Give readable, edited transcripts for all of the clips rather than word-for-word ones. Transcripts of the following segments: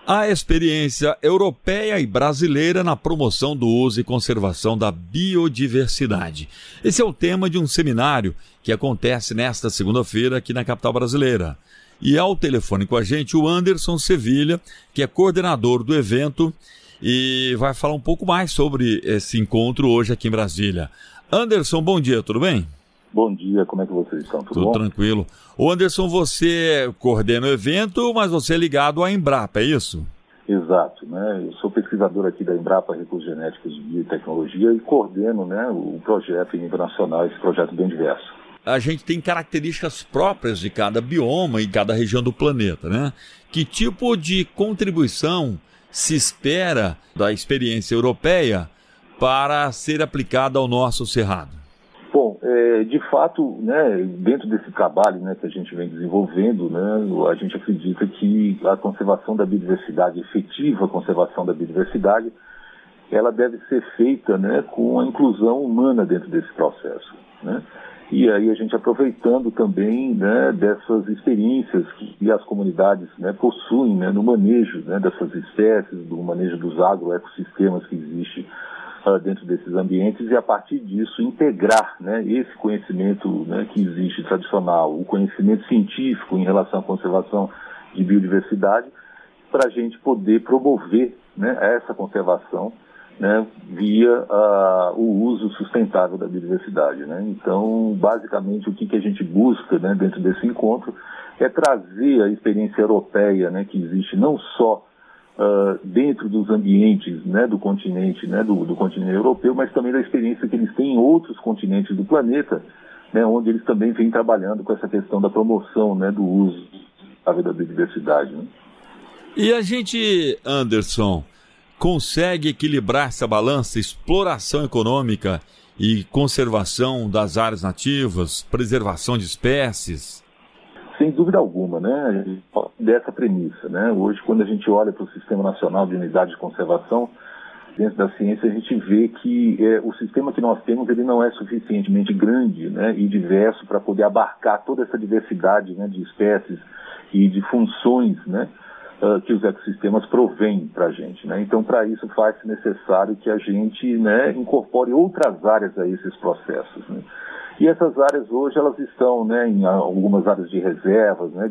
A experiência europeia e brasileira na promoção do uso e conservação da biodiversidade. Esse é o tema de um seminário que acontece nesta segunda-feira aqui na capital brasileira. E ao telefone com a gente o Anderson Sevilha, que é coordenador do evento e vai falar um pouco mais sobre esse encontro hoje aqui em Brasília. Anderson, bom dia, tudo bem? Bom dia, como é que vocês estão? Tudo bom? Tranquilo. Ô Anderson, você coordena o evento, mas você é ligado à Embrapa, é isso? Exato, né? Eu sou pesquisador aqui da Embrapa Recursos Genéticos e Biotecnologia e coordeno, né, o projeto em nível nacional, esse projeto bem diverso. A gente tem características próprias de cada bioma e cada região do planeta, né? Que tipo de contribuição se espera da experiência europeia para ser aplicada ao nosso Cerrado? Bom, de fato, né, dentro desse trabalho, né, que a gente vem desenvolvendo, né, a gente acredita que a conservação da biodiversidade, efetiva conservação da biodiversidade, ela deve ser feita, né, com a inclusão humana dentro desse processo, né? E aí a gente aproveitando também, né, dessas experiências que as comunidades, né, possuem, né, no manejo, né, dessas espécies, do manejo dos agroecossistemas que existe dentro desses ambientes e a partir disso integrar, né, esse conhecimento, né, que existe tradicional, o conhecimento científico em relação à conservação de biodiversidade para a gente poder promover, né, essa conservação, né, via o uso sustentável da biodiversidade, né? Então, basicamente, o que a gente busca, né, dentro desse encontro é trazer a experiência europeia, né, que existe não só dentro dos ambientes, né, do continente, né, do continente europeu, mas também da experiência que eles têm em outros continentes do planeta, né, onde eles também vêm trabalhando com essa questão da promoção, né, do uso da biodiversidade, né? E a gente, Anderson, consegue equilibrar essa balança, exploração econômica e conservação das áreas nativas, preservação de espécies? Sem dúvida alguma, né? Dessa premissa, né? Hoje, quando a gente olha para o Sistema Nacional de Unidade de Conservação, dentro da ciência a gente vê que o sistema que nós temos ele não é suficientemente grande, né, e diverso para poder abarcar toda essa diversidade, né, de espécies e de funções, né, que os ecossistemas provêm para a gente, né? Então, para isso faz-se necessário que a gente, né, incorpore outras áreas a esses processos, né? E essas áreas hoje elas estão, né, em algumas áreas de reservas, né,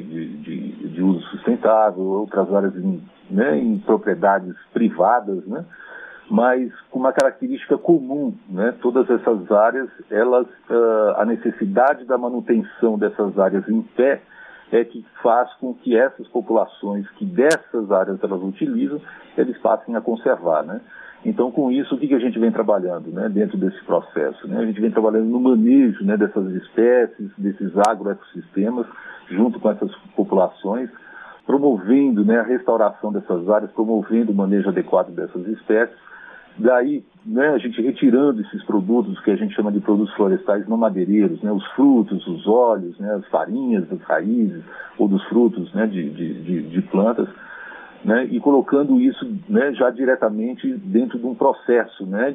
de uso sustentável, outras áreas em propriedades privadas, né, mas com uma característica comum, né, todas essas áreas, elas, a necessidade da manutenção dessas áreas em pé é que faz com que essas populações que dessas áreas elas utilizam, eles passem a conservar, né? Então, com isso, o que a gente vem trabalhando, né, dentro desse processo, né? A gente vem trabalhando no manejo, né, dessas espécies, desses agroecossistemas, junto com essas populações, promovendo, né, a restauração dessas áreas, promovendo o manejo adequado dessas espécies. Daí, né, a gente retirando esses produtos que a gente chama de produtos florestais não madeireiros, né, os frutos, os óleos, né, as farinhas das raízes ou dos frutos, né, de plantas, né, e colocando isso, né, já diretamente dentro de um processo, né,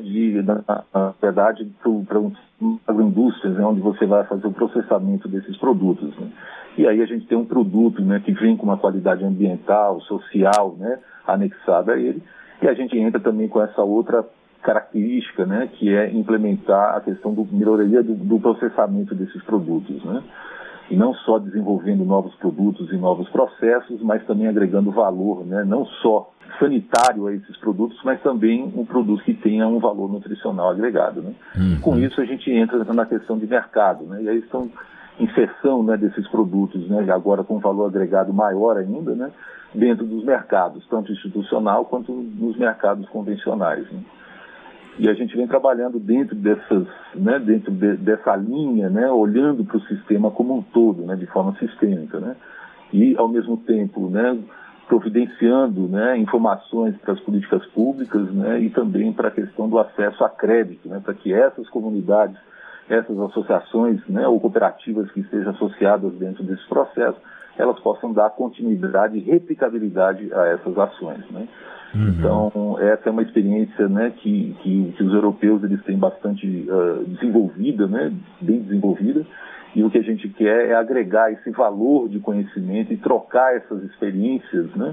na verdade, para agroindústrias, né, onde você vai fazer o processamento desses produtos, né. E aí a gente tem um produto, né, que vem com uma qualidade ambiental, social, né, anexada a ele, e a gente entra também com essa outra característica, né, que é implementar a questão da melhoria do processamento desses produtos, né. E não só desenvolvendo novos produtos e novos processos, mas também agregando valor, né, não só sanitário a esses produtos, mas também um produto que tenha um valor nutricional agregado, né. Com isso a gente entra na questão de mercado, né, e aí estão inserção, né, desses produtos, né, agora com valor agregado maior ainda, né, dentro dos mercados, tanto institucional quanto nos mercados convencionais, né. E a gente vem trabalhando dentro dessas, né, dessa linha, né, olhando para o sistema como um todo, né, de forma sistêmica, né, e ao mesmo tempo, né, providenciando, né, informações para as políticas públicas, né, e também para a questão do acesso a crédito, né, para que essas comunidades, essas associações, né, ou cooperativas que estejam associadas dentro desse processo, elas possam dar continuidade e replicabilidade a essas ações, né. Então, essa é uma experiência, né, que os europeus eles têm bastante desenvolvida, né, bem desenvolvida, e o que a gente quer é agregar esse valor de conhecimento e trocar essas experiências, né,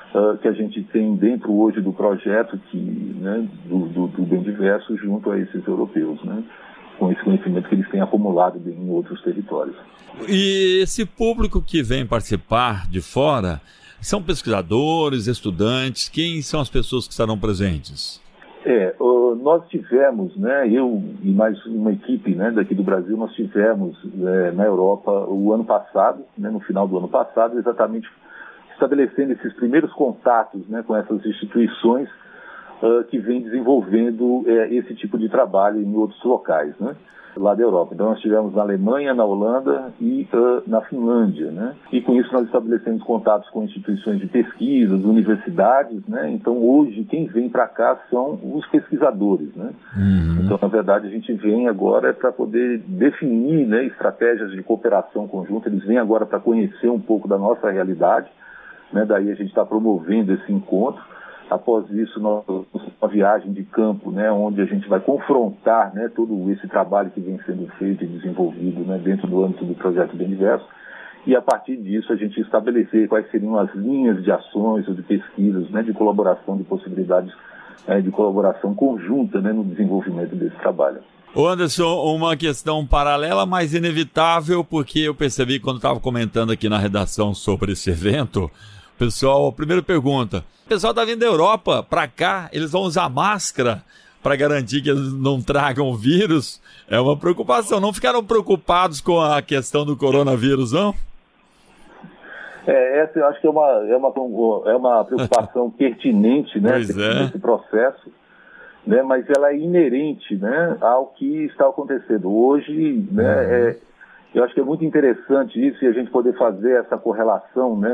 que a gente tem dentro hoje do projeto do Bem Diverso junto a esses europeus, né? Com esse conhecimento que eles têm acumulado em outros territórios. E esse público que vem participar de fora são pesquisadores, estudantes? Quem são as pessoas que estarão presentes? Nós tivemos, né, eu e mais uma equipe, né, daqui do Brasil, nós tivemos na Europa o ano passado, né, no final do ano passado, exatamente estabelecendo esses primeiros contatos, né, com essas instituições que vêm desenvolvendo esse tipo de trabalho em outros locais, né, lá da Europa. Então nós tivemos na Alemanha, na Holanda e na Finlândia, né? E com isso nós estabelecemos contatos com instituições de pesquisa, universidades, né? Então hoje quem vem para cá são os pesquisadores, né? Uhum. Então na verdade a gente vem agora para poder definir, né, estratégias de cooperação conjunta. Eles vêm agora para conhecer um pouco da nossa realidade, né? Daí a gente está promovendo esse encontro. Após isso, nós temos uma viagem de campo, né, onde a gente vai confrontar, né, todo esse trabalho que vem sendo feito e desenvolvido, né, dentro do âmbito do projeto Bem Diverso. E a partir disso a gente estabelecer quais seriam as linhas de ações ou de pesquisas, né, de colaboração, de possibilidades de colaboração conjunta, né, no desenvolvimento desse trabalho. Ô Anderson, uma questão paralela, mas inevitável, porque eu percebi quando estava comentando aqui na redação sobre esse evento, pessoal, primeira pergunta, o pessoal está vindo da Europa para cá, eles vão usar máscara para garantir que eles não tragam o vírus? É uma preocupação. Não ficaram preocupados com a questão do coronavírus, não? Essa eu acho que é uma preocupação pertinente, né, nesse processo, né, mas ela é inerente, né, ao que está acontecendo hoje, né. Eu acho que é muito interessante isso e a gente poder fazer essa correlação, né,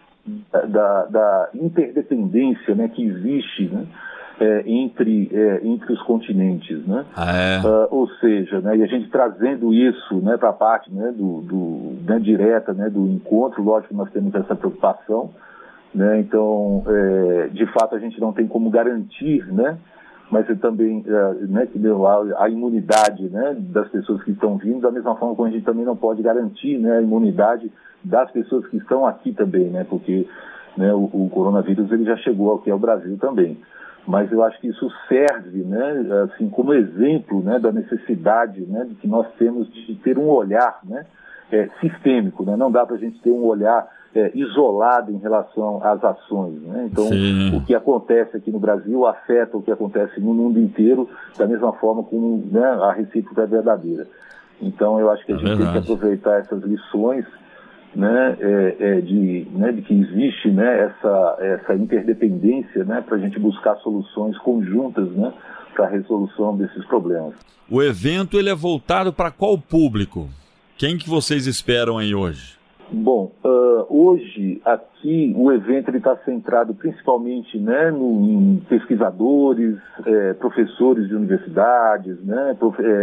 da interdependência, né, que existe, né, entre os continentes, né? Ou seja, né, e a gente trazendo isso, né, para a parte, né, né, direta, né, do encontro. Lógico que nós temos essa preocupação, né? Então de fato a gente não tem como garantir, né, mas também né, que a imunidade, né, das pessoas que estão vindo, da mesma forma como a gente também não pode garantir, né, a imunidade das pessoas que estão aqui também, né, porque, né, o coronavírus ele já chegou aqui ao Brasil também. Mas eu acho que isso serve, né, assim, como exemplo, né, da necessidade, né, de que nós temos de ter um olhar, né, sistêmico, né? Não dá para a gente ter um olhar isolado em relação às ações, né? Então, sim, o que acontece aqui no Brasil afeta o que acontece no mundo inteiro, da mesma forma como, né, a recíproca é verdadeira. Então, eu acho que a gente tem que aproveitar essas lições, né, de que existe, né, essa interdependência, né, para a gente buscar soluções conjuntas, né, para a resolução desses problemas. O evento ele é voltado para qual público? Quem que vocês esperam aí hoje? Bom, hoje aqui o evento está centrado principalmente, né, em pesquisadores, professores de universidades, né,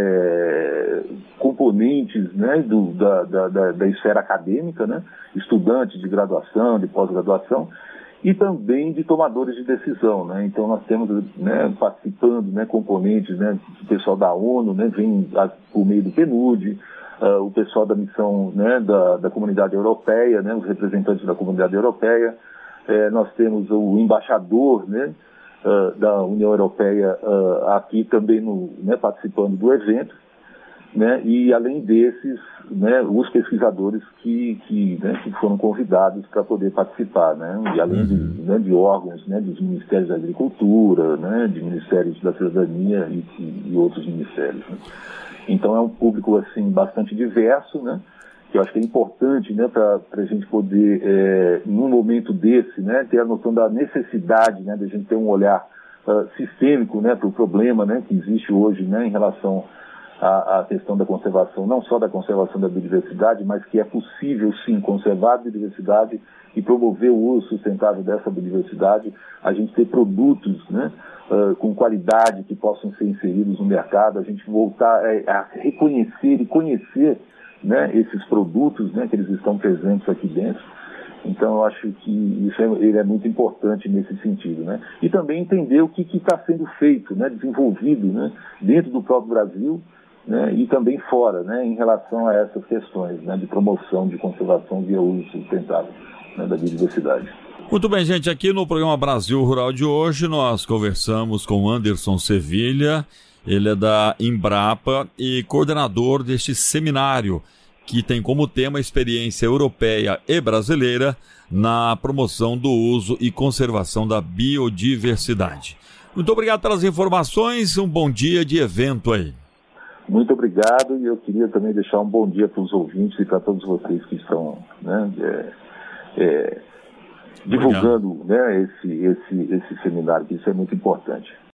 componentes, né, da esfera acadêmica, né, estudantes de graduação, de pós-graduação, e também de tomadores de decisão, né. Então nós temos, né, participando, né, componentes, né, do pessoal da ONU, né, vem por meio do PNUD, o pessoal da missão, né, da Comunidade Europeia, né, os representantes da Comunidade Europeia. Nós temos o embaixador, né, da União Europeia aqui também né, participando do evento, né, e além desses, né, os pesquisadores que foram convidados para poder participar, né, e além de órgãos, né, dos Ministérios da Agricultura, né, de Ministérios da Cidadania e outros ministérios, né. Então é um público assim bastante diverso, né? Que eu acho que é importante, né, para a gente poder, num momento desse, né, ter a noção da necessidade, né, de a gente ter um olhar sistêmico, né, para o problema, né, que existe hoje, né, em relação à questão da conservação, não só da conservação da biodiversidade, mas que é possível sim conservar a biodiversidade e promover o uso sustentável dessa biodiversidade, a gente ter produtos, né, com qualidade que possam ser inseridos no mercado, a gente voltar a reconhecer e conhecer, né, esses produtos, né, que eles estão presentes aqui dentro. Então eu acho que isso ele é muito importante nesse sentido, né? E também entender o que está sendo feito, né, desenvolvido, né, dentro do próprio Brasil, né, e também fora, né, em relação a essas questões, né, de promoção, de conservação via uso sustentável, né, da biodiversidade. Muito bem, gente, aqui no programa Brasil Rural de hoje nós conversamos com Anderson Sevilha, ele é da Embrapa e coordenador deste seminário que tem como tema a experiência europeia e brasileira na promoção do uso e conservação da biodiversidade. Muito obrigado pelas informações, um bom dia de evento aí. Muito obrigado, e eu queria também deixar um bom dia para os ouvintes e para todos vocês que estão, né, divulgando, né, esse seminário, que isso é muito importante.